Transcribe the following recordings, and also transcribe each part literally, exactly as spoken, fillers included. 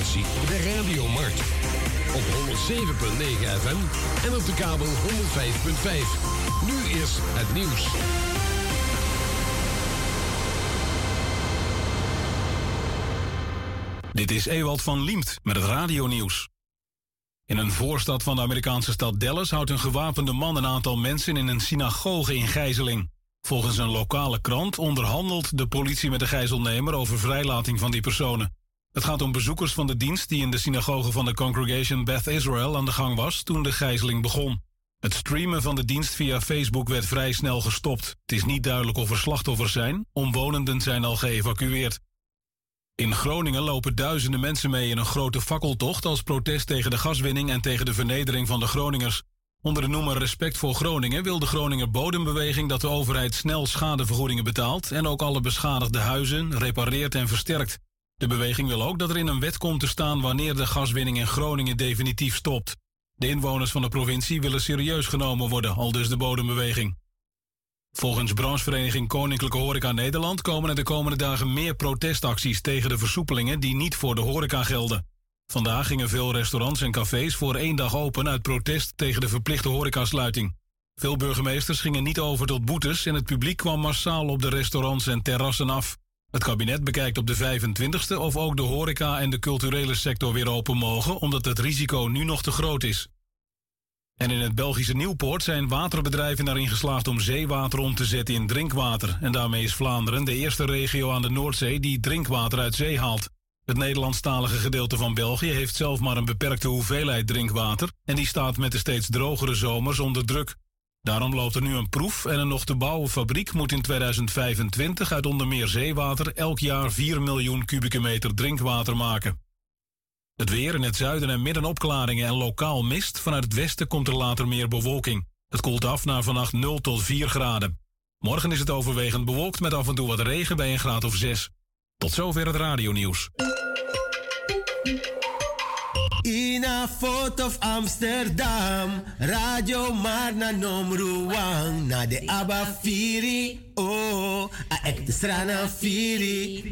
locatie de Radiomarkt. Op honderd zeven komma negen F M en op de kabel honderd vijf komma vijf. Nu is het nieuws. Dit is Ewald van Liemt met het radionieuws. In een voorstad van de Amerikaanse stad Dallas houdt een gewapende man een aantal mensen in een synagoge in gijzeling. Volgens een lokale krant onderhandelt de politie met de gijzelnemer over vrijlating van die personen. Het gaat om bezoekers van de dienst die in de synagoge van de Congregation Beth Israel aan de gang was toen de gijzeling begon. Het streamen van de dienst via Facebook werd vrij snel gestopt. Het is niet duidelijk of er slachtoffers zijn. Omwonenden zijn al geëvacueerd. In Groningen lopen duizenden mensen mee in een grote fakkeltocht als protest tegen de gaswinning en tegen de vernedering van de Groningers. Onder de noemer Respect voor Groningen wil de Groninger Bodembeweging dat de overheid snel schadevergoedingen betaalt en ook alle beschadigde huizen repareert en versterkt. De beweging wil ook dat er in een wet komt te staan wanneer de gaswinning in Groningen definitief stopt. De inwoners van de provincie willen serieus genomen worden, aldus de Bodembeweging. Volgens branchevereniging Koninklijke Horeca Nederland komen er de komende dagen meer protestacties tegen de versoepelingen die niet voor de horeca gelden. Vandaag gingen veel restaurants en cafés voor één dag open uit protest tegen de verplichte horecasluiting. Veel burgemeesters gingen niet over tot boetes en het publiek kwam massaal op de restaurants en terrassen af. Het kabinet bekijkt op de vijfentwintigste of ook de horeca en de culturele sector weer open mogen, omdat het risico nu nog te groot is. En in het Belgische Nieuwpoort zijn waterbedrijven erin geslaagd om zeewater om te zetten in drinkwater. En daarmee is Vlaanderen de eerste regio aan de Noordzee die drinkwater uit zee haalt. Het Nederlandstalige gedeelte van België heeft zelf maar een beperkte hoeveelheid drinkwater en die staat met de steeds drogere zomers onder druk. Daarom loopt er nu een proef en een nog te bouwen fabriek moet in tweeduizend vijfentwintig uit onder meer zeewater elk jaar vier miljoen kubieke meter drinkwater maken. Het weer in het zuiden en midden opklaringen en lokaal mist. Vanuit het westen komt er later meer bewolking. Het koelt af naar vannacht nul tot vier graden. Morgen is het overwegend bewolkt met af en toe wat regen bij een graad of zes. Tot zover het radionieuws. In a Fort of Amsterdam, Radio Marna Nomruang, na de Abba Firi, oh, a ekte strana Firi.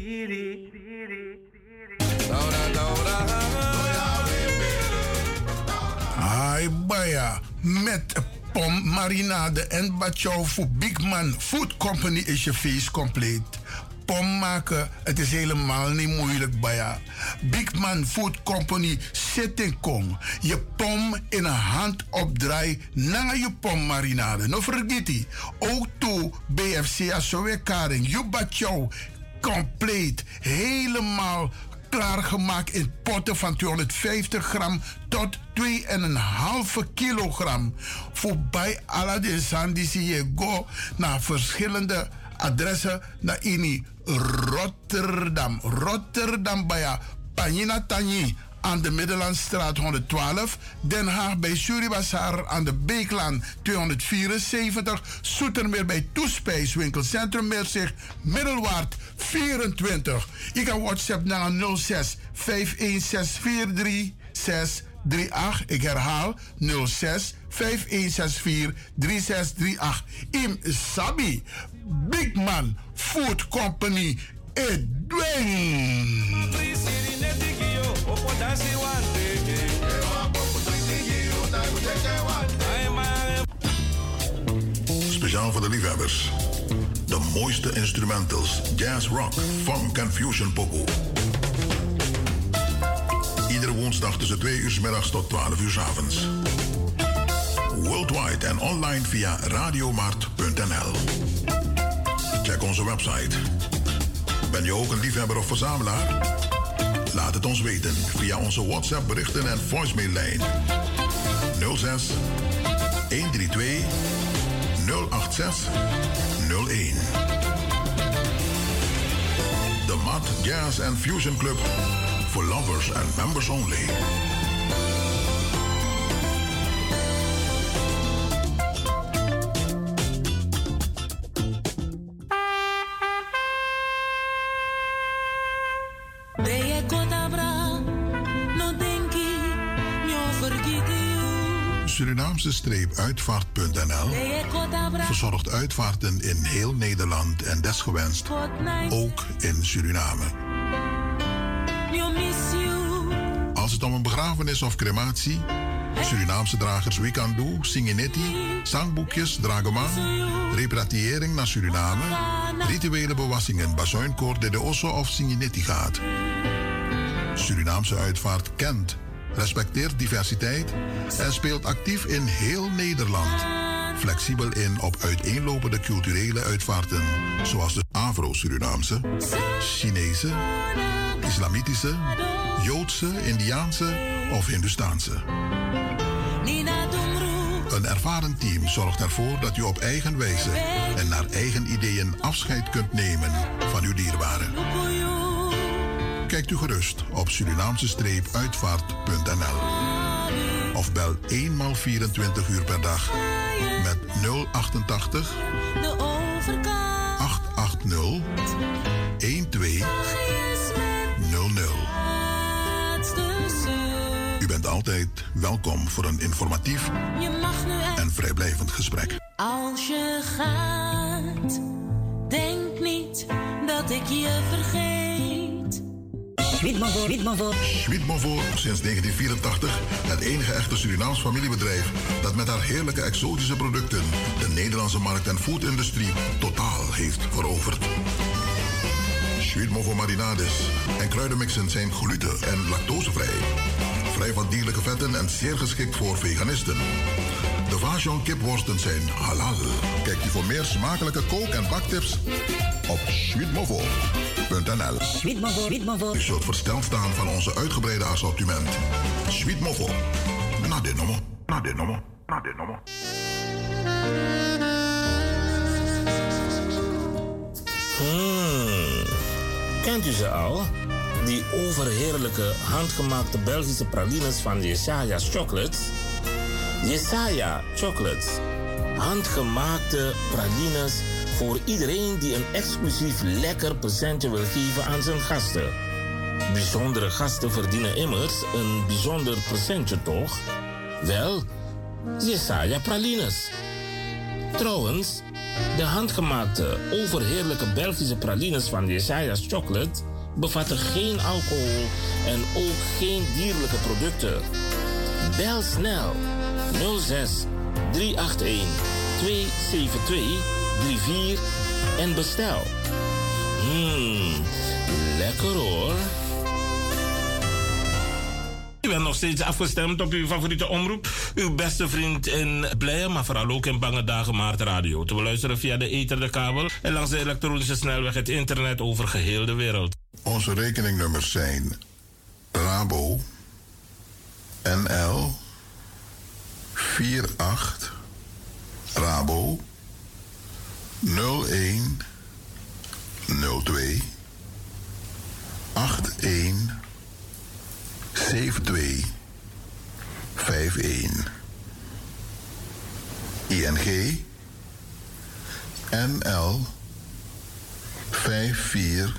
Hai baya, met pom marinade en bachao voor Big Man Food Company is je feest compleet. Pom maken, het is helemaal niet moeilijk baya. Big Man Food Company zit in Kong. Je pom in een hand opdraai na je pom marinade. No vergeet die. Ook toe B F C Asowe Karing. Je bachao compleet helemaal klaargemaakt in potten van tweehonderdvijftig gram tot twee komma vijf kilogram. Voorbij alle de zandi zie je go naar verschillende adressen naar in Rotterdam. Rotterdam bij Panina Tanyi aan de Middellandstraat honderdtwaalf. Den Haag bij Suribasar aan de Beeklaan tweehonderdvierenzeventig. Zoetermeer bij Toespijswinkel Centrum Meerzicht Middelwaard vierentwintig. Je kan WhatsApp naar nul zes vijf een zes vier drie zes drie acht. Ik herhaal nul zes vijf een zes vier drie zes drie acht. Im Sabi Big Man Food Company Edwin. Speciaal voor de liefhebbers. De mooiste instrumentals, jazz, rock, funk en fusion pokoe. Iedere woensdag tussen twee uur 's middags tot twaalf uur 's avonds. Worldwide en online via radiomart punt n l. Check onze website. Ben je ook een liefhebber of verzamelaar? Laat het ons weten via onze WhatsApp berichten en voicemaillijn nul zes een drie twee nul acht zes nul een. De Mat Jazz and Fusion Club for lovers and members only. Surinaamse-uitvaart punt n l verzorgt uitvaarten in heel Nederland en desgewenst ook in Suriname. om een begrafenis of crematie? Surinaamse dragers Wikandu, Singinetti, zangboekjes, dragoma, repatriëring naar Suriname, rituele bewassingen, bazuinkoor de de Osso of Singinetti gaat. Surinaamse uitvaart kent, respecteert diversiteit en speelt actief in heel Nederland. Flexibel in op uiteenlopende culturele uitvaarten, zoals de Afro-Surinaamse, Chinese, Islamitische, Joodse, Indiaanse of Hindustaanse. Een ervaren team zorgt ervoor dat u op eigen wijze en naar eigen ideeën afscheid kunt nemen van uw dierbaren. Kijkt u gerust op Surinaamse-uitvaart punt n l of bel eenmaal vierentwintig uur per dag met nul achtentachtig achthonderdtachtig twaalf nul nul. U bent altijd welkom voor een informatief en vrijblijvend gesprek. Als je gaat, denk niet dat ik je vergeet. Schmidmovo sinds negentien vierentachtig het enige echte Surinaams familiebedrijf dat met haar heerlijke exotische producten de Nederlandse markt en foodindustrie totaal heeft veroverd. Schmidmovo marinades en kruidenmixen zijn gluten- en lactosevrij. Vrij van dierlijke vetten en zeer geschikt voor veganisten. De Vajon kipworsten zijn halal. Kijk u voor meer smakelijke kook- en baktips op schmidmovo punt n l. U zult versteld staan van onze uitgebreide assortiment. Schmidmovo. Na de nomo. Na de nomo. Na de nomo. Hmm. Kent u ze al? Die overheerlijke handgemaakte Belgische pralines van Jesaja Chocolates? Jesaja Chocolates. Handgemaakte pralines voor iedereen die een exclusief lekker presentje wil geven aan zijn gasten. Bijzondere gasten verdienen immers een bijzonder presentje, toch? Wel, Jesaja pralines. Trouwens, de handgemaakte overheerlijke Belgische pralines van Jesaja's Chocolate bevatten geen alcohol en ook geen dierlijke producten. Bel snel nul zes drie acht een twee zeven twee drie vier en bestel. Mmm, lekker hoor. U bent nog steeds afgestemd op uw favoriete omroep. Uw beste vriend in blije, maar vooral ook in bange dagen Maart Radio. Te beluisteren via de ether, de kabel en langs de elektronische snelweg het internet over geheel de wereld. Onze rekeningnummers zijn Rabo N L vier acht Rabo nul een nul twee acht een zeven twee vijf een. I N G N L vijf vier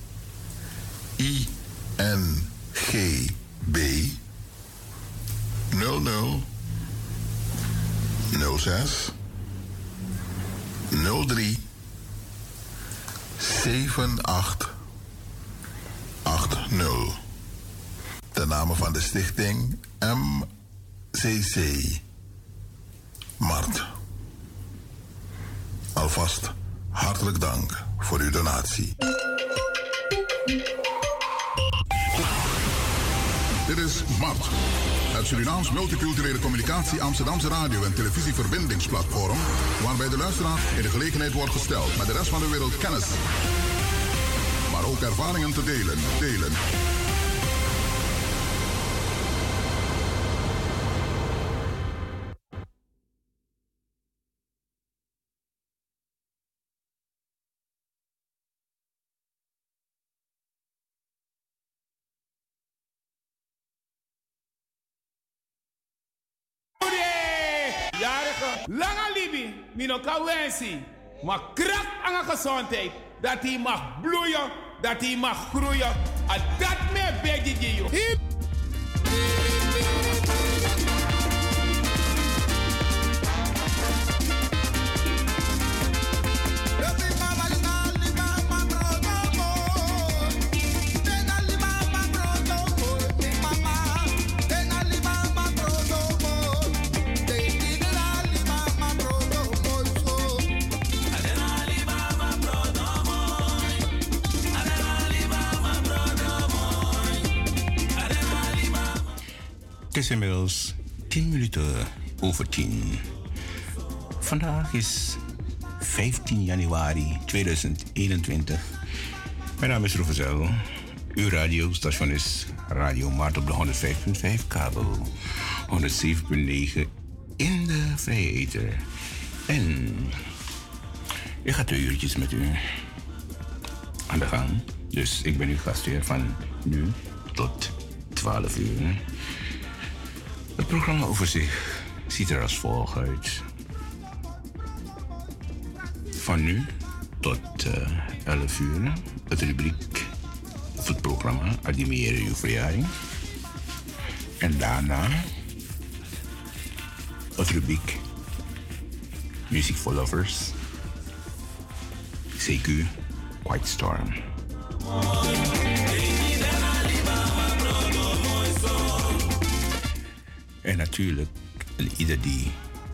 I N G B nul nul nul zes nul drie zeven acht acht nul. De namen van de stichting M C C Mart. Alvast hartelijk dank voor uw donatie. Dit is Mart, het Surinaams multiculturele communicatie Amsterdamse radio- en televisieverbindingsplatform, waarbij de luisteraar in de gelegenheid wordt gesteld met de rest van de wereld kennis, maar ook ervaringen te delen. delen. Langa libi, mino kawensi. Maar kracht aan de gezondheid. Dat hij mag bloeien, dat hij mag groeien. En dat me beg ik je. Het is inmiddels tien minuten over tien. Vandaag is vijftien januari tweeduizend eenentwintig. Mijn naam is Roevezel. Uw radiostation is Radio Maart op de honderdvijf komma vijf kabel, honderdzeven komma negen in de vrije ether. En ik ga twee uurtjes met u aan de gang. Dus ik ben uw gastheer van nu tot twaalf uur. Het programma overzicht ziet er als volgt uit. Van nu tot uh, elf uur het rubriek of het programma Adimeren uw verjaring. En daarna het rubriek Music for Lovers. C Q White Storm. En natuurlijk, ieder die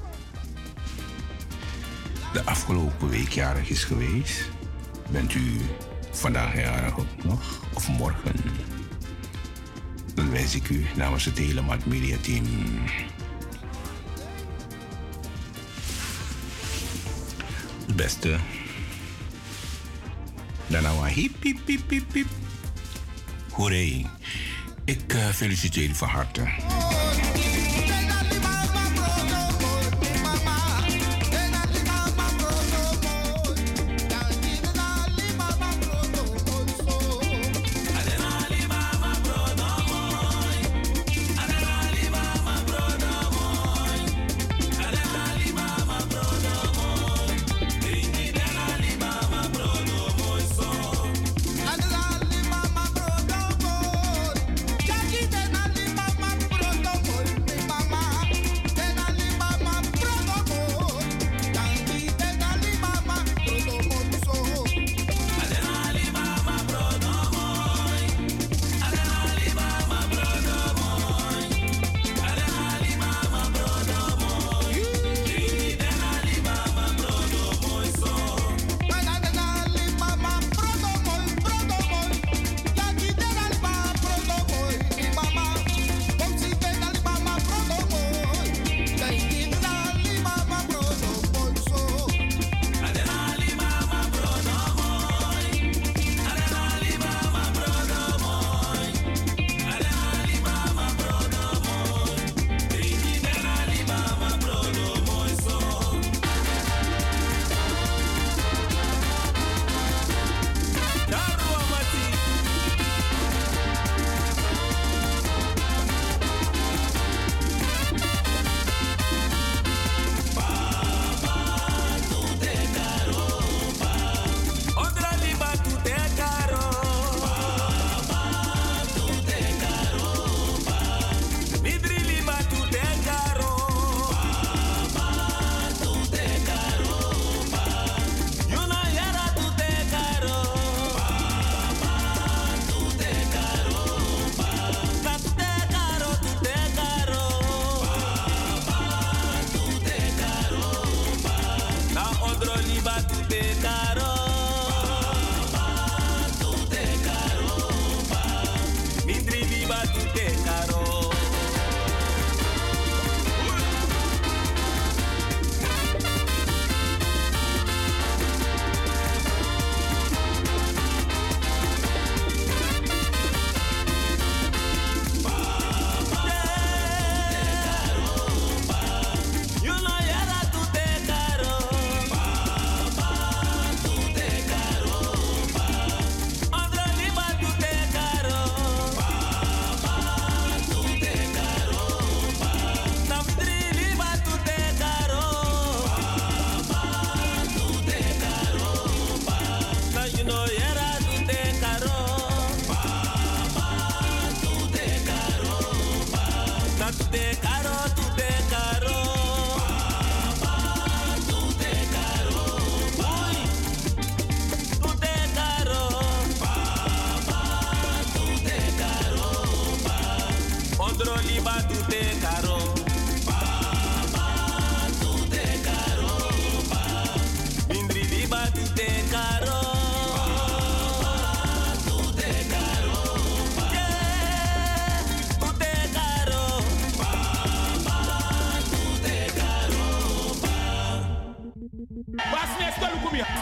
de afgelopen week jarig is geweest, bent u vandaag jarig ook nog of morgen, dan wens ik u namens het hele Mart Media Team het beste. Daarna een hip hip hip hip hip. Hoeré. Ik uh, feliciteer u van harte.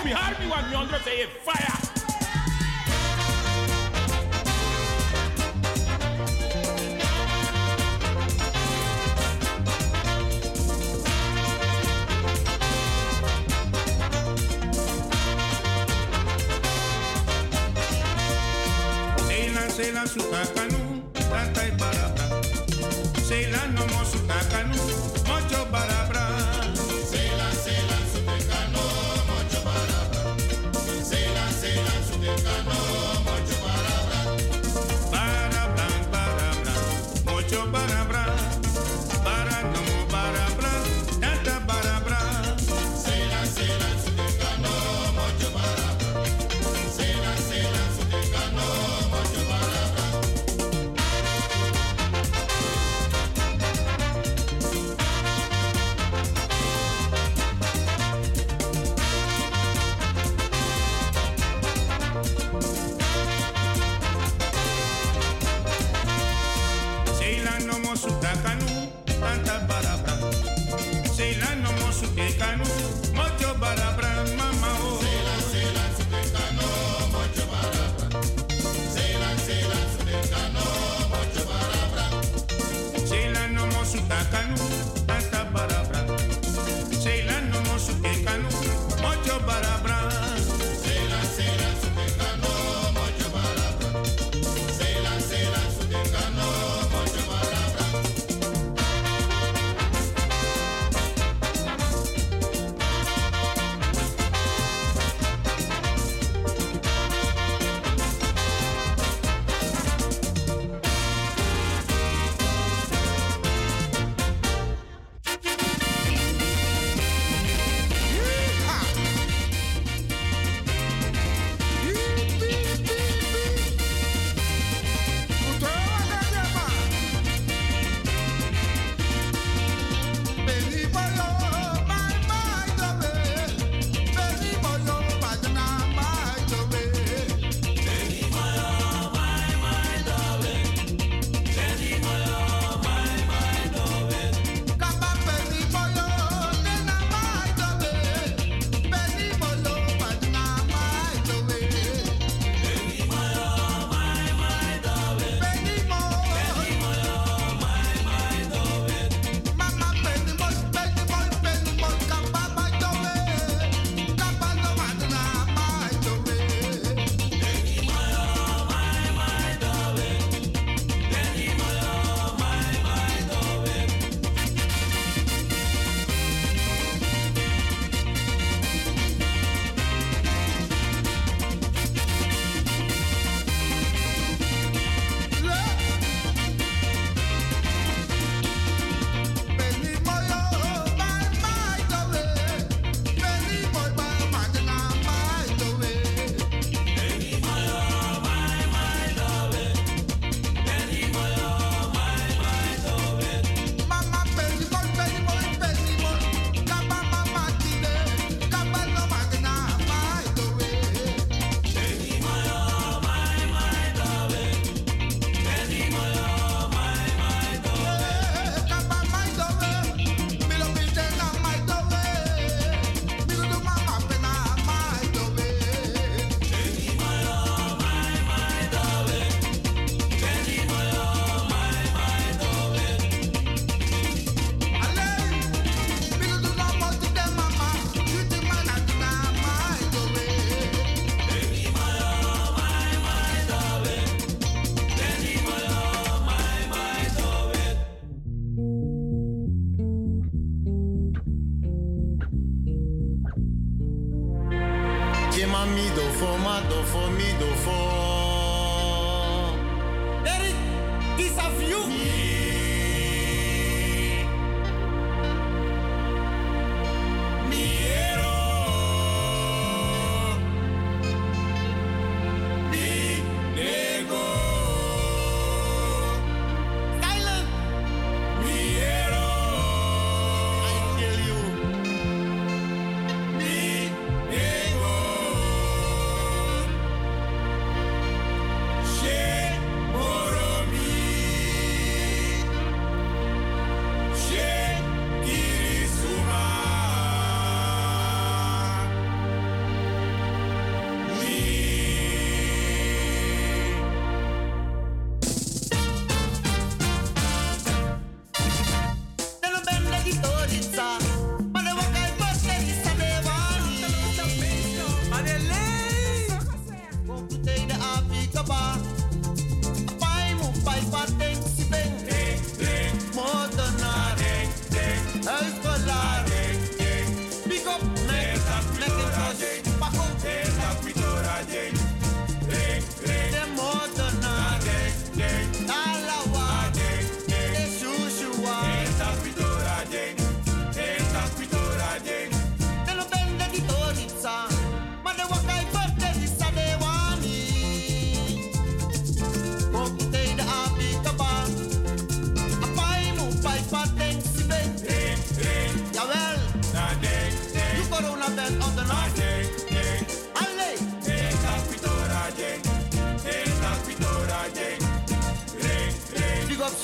me hard me one me under say fire. Sela sukakanu, tanta y barabra. Sela no mo sukakanu, mocho barabra. Sela sela sukakanu, mocho barabra. Sela sela sukakanu, mocho barabra. Barabra, barabra, mocho barabra. Bara no mo barabra, tanta barabra. Sela sela sukakanu, mocho barabra. Sela sela sukakanu.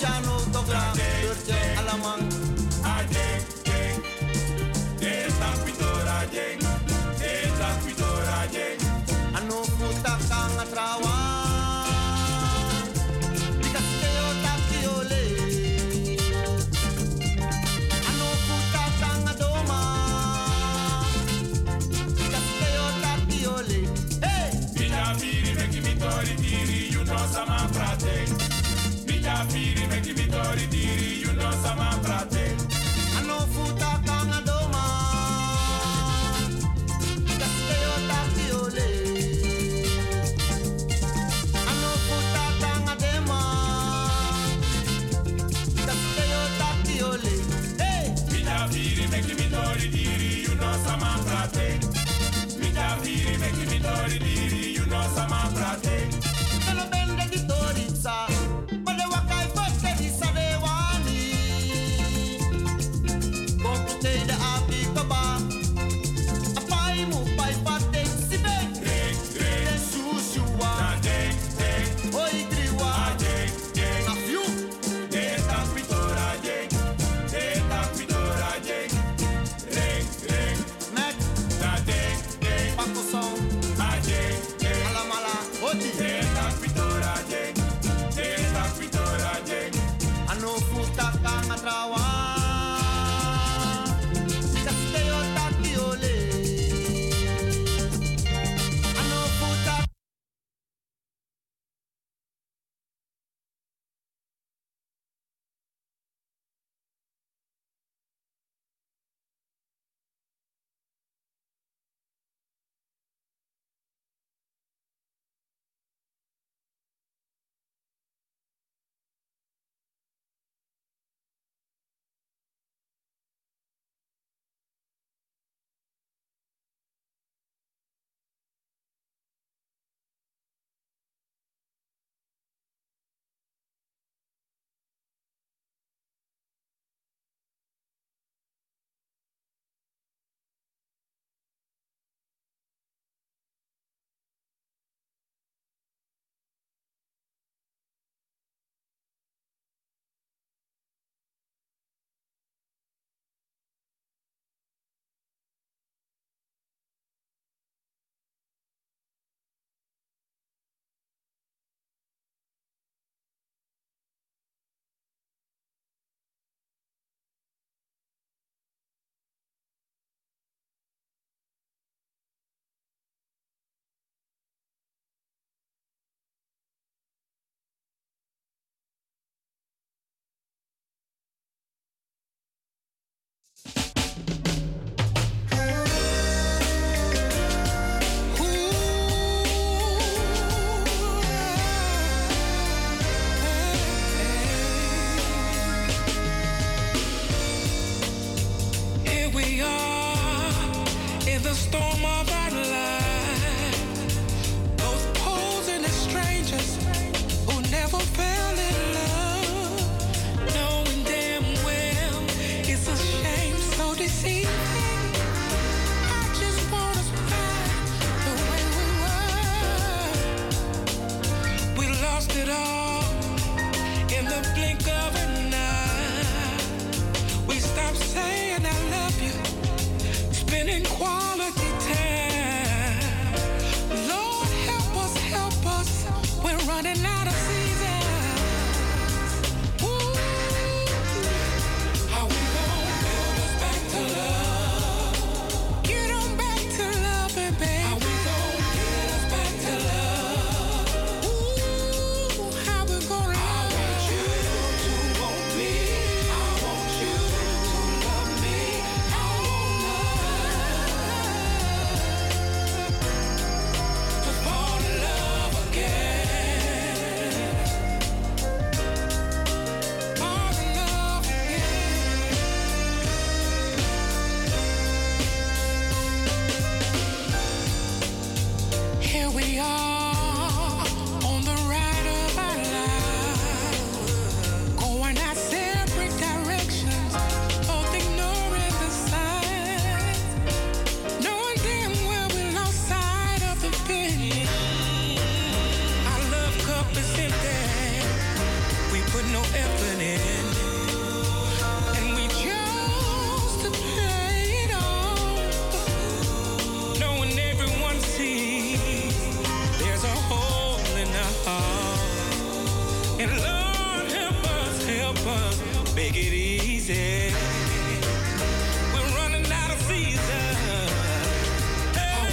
Chano Tokla, Turche Alamang. Ajeng, jeng, eta pitora jeng, eta pitora jeng. Anu puta kang atrawa, dikaseo takiole. Anu puta kang adoma, dikaseo takiole. Hey, mina firi meki mitori diri, you know sama prate. Mina firi meki mitori diri, you know sama prate. Anu puta kang adoma, dikaseo takiole. Quality time. us. Make it easy. We're running out of season. Hey,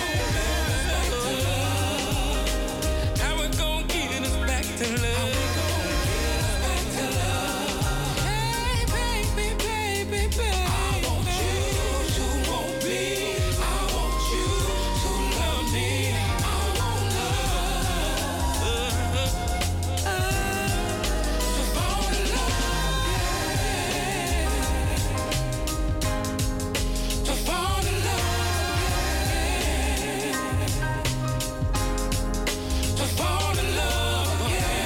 how we gonna get us back to love? Hey, baby, baby, baby. I want you to want me. I want you to love me. I want love. Uh, uh, to fall in love, yeah. To fall in love, yeah. To fall in love,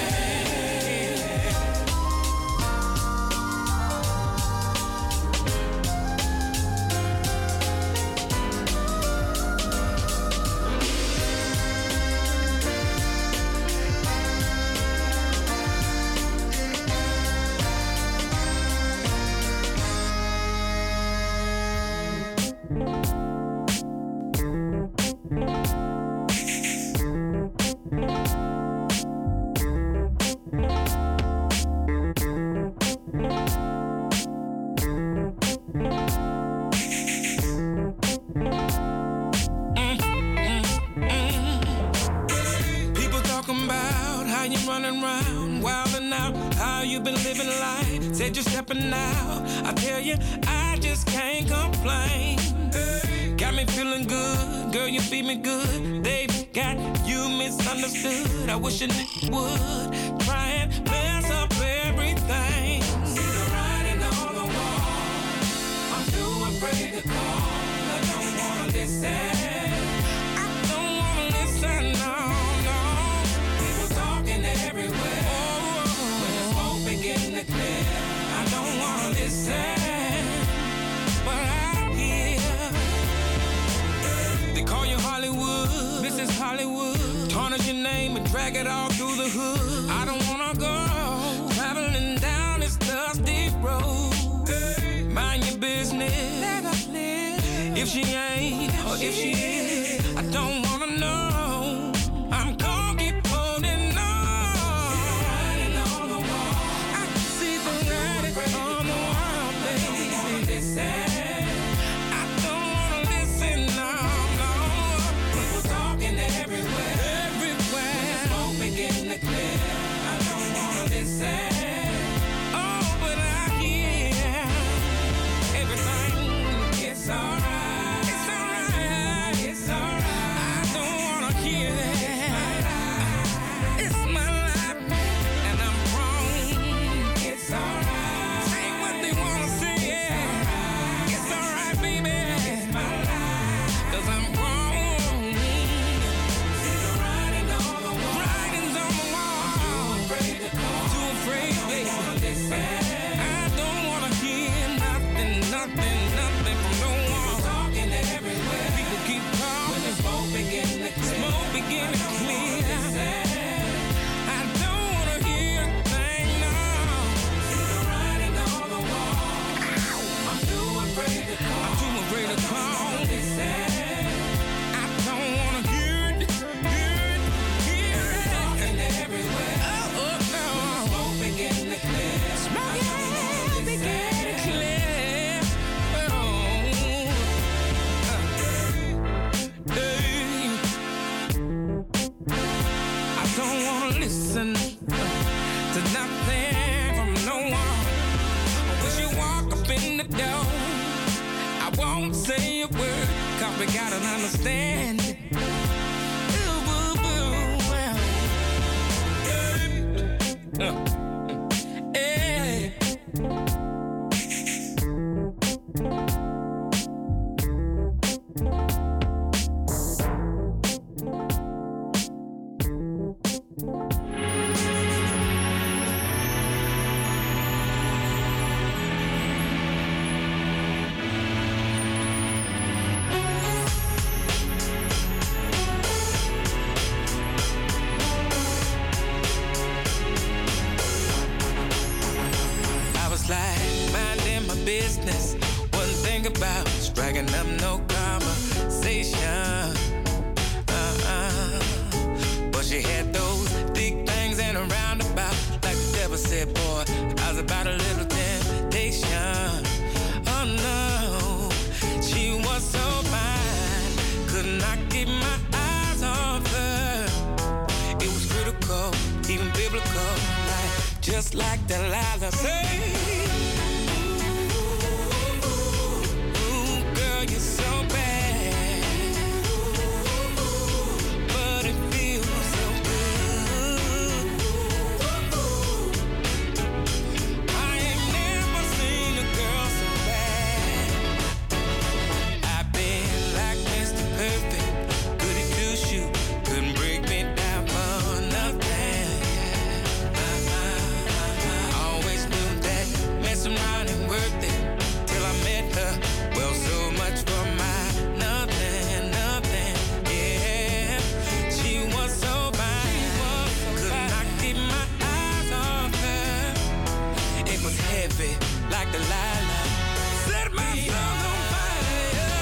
people talking about how you running around, wilding out, how you been living life. Said you're stepping out. I tell you, I just can't complain. Got me feeling good, girl, you feed me good. They've got you misunderstood. I wish a nigga would try and mess up everything. See the writing on the wall. I'm too afraid to call. I don't wanna listen. I don't wanna listen, no, no. People talking everywhere. When the smoke begin to clear, I don't wanna listen. But I hear they call you Hollywood, Missus Hollywood. Tarnish your name and drag it all through the hood. I don't wanna go traveling down this dusty road. Mind your business. If she ain't or if she is, I don't wanna know. I'm gonna keep holding on. On the wall. I can see the writing on the wall, baby. I don't wanna listen, no, no. People talking everywhere, everywhere. When the smoke begin to clear, I don't wanna listen. Oh, but I hear everything gets alright. It's alright. It's alright. I don't wanna hear that. It's my life, and I'm wrong. It's alright. Say what they wanna say. It's alright, baby. It's my life, 'cause I'm wrong. See the writing on the wall. Writing's on the wall. Too afraid to call. Too afraid, baby. I don't wanna hear nothing, nothing, nothing from no one. Talking everywhere. People keep calling. When the smoke begin to clear. Smoke begin to clear. I don't wanna hear a thing, no. See the writing on the wall. I'm too afraid to call. I'm too afraid to call. I don't wanna hear it, hear it, hear it. Talking everywhere. Oh, oh, no. When the smoke begin to clear. Smoke begin to clear. Oh, uh, hey. I don't wanna listen to nothing from no one. When you walk up in the door, I won't say a word, 'cause we got an understanding. Ooh, ooh, ooh, well. Hey. Uh. Hey. I was like minding my business, wasn't thinking about striking up no conversation. Uh-uh. But she had those big things and a roundabout, like the devil said, boy, I was about to just like Delilah. Say, ooh, girl, you're so bad, but it feels so good. I ain't never seen a girl so bad. I've been like Mister Perfect, goody two shoes, couldn't break me down for nothing. Always knew that mess around and worth it till I met her. Well, so much for my nothing, nothing. Yeah, she was so fine, could not keep my eyes off her. It was heavy like Delilah, set my soul on fire.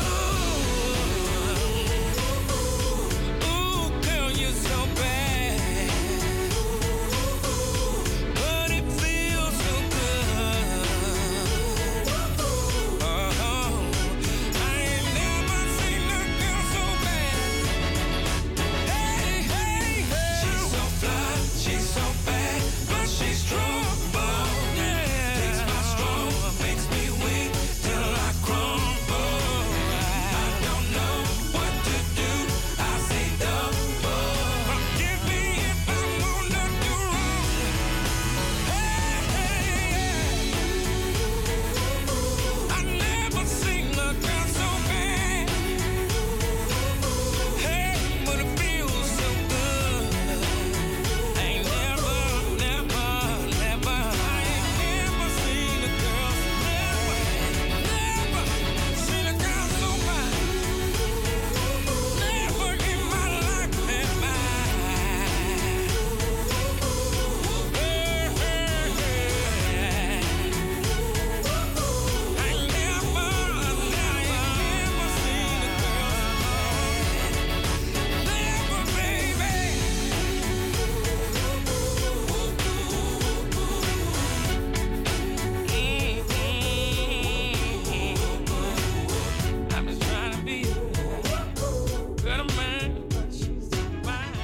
Ooh, girl, you're so bad, but it feels so good. Oh, I ain't never seen a girl so bad. Hey, hey, hey. She's so fly, she's so bad, but she's strong. Yeah, takes my strong, makes me weak till I crumble. I don't know what to do. I say double. Forgive me if I'm gonna do wrong. Hey, hey, yeah. I never seen a girl so bad. Hey, but it feels so good. I ain't never, never, never, I ain't never seen a girl so never, never seen a girl so bad. Never in my life, never. Hey, hey, hey. I ain't never, never, never seen a girl so bad. Never, baby. I'm just trying to be a good man, but she's so fine.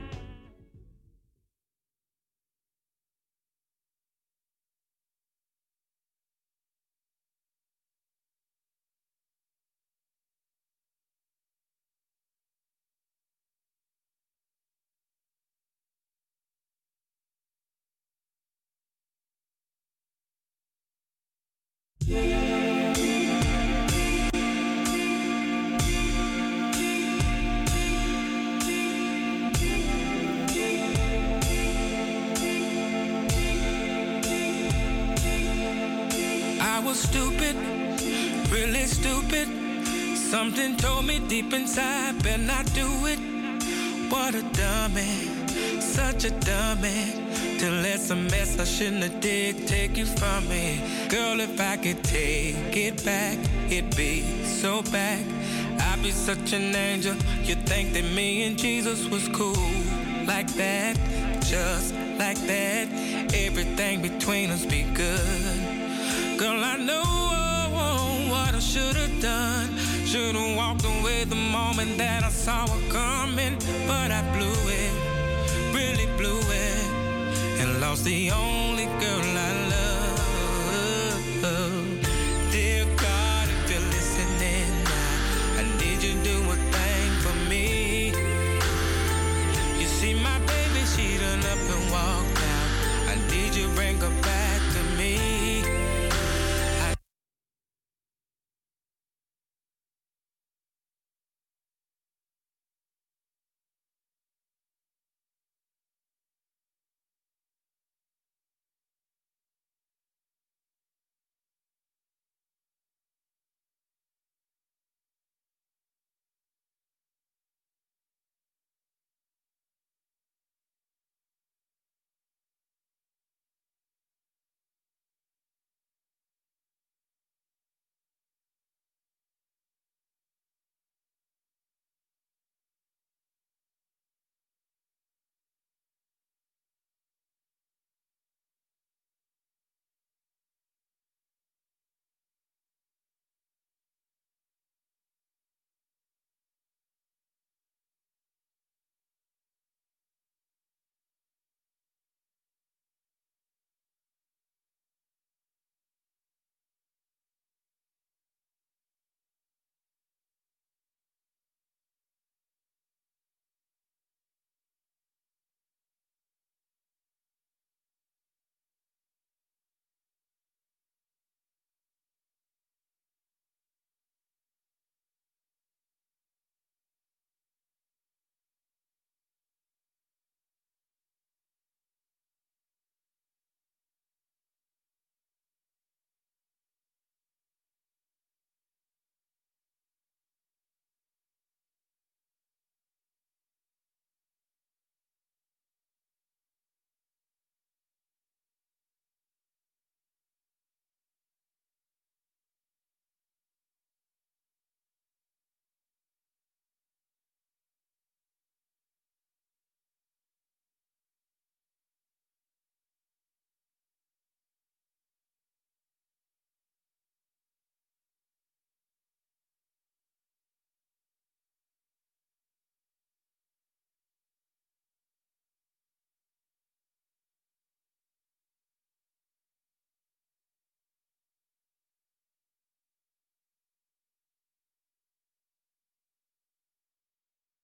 I was stupid, really stupid. Something told me deep inside, better not do it. What a dummy, such a dummy. To let some mess I shouldn't have did take you from me. Girl, if I could take it back, it'd be so back. I'd be such an angel. You'd think that me and Jesus was cool. Like that, just like that. Everything between us be good. Girl, I know what I should have done. Should have walked away the moment that I saw her coming. But I blew it, really blew it, and lost the only girl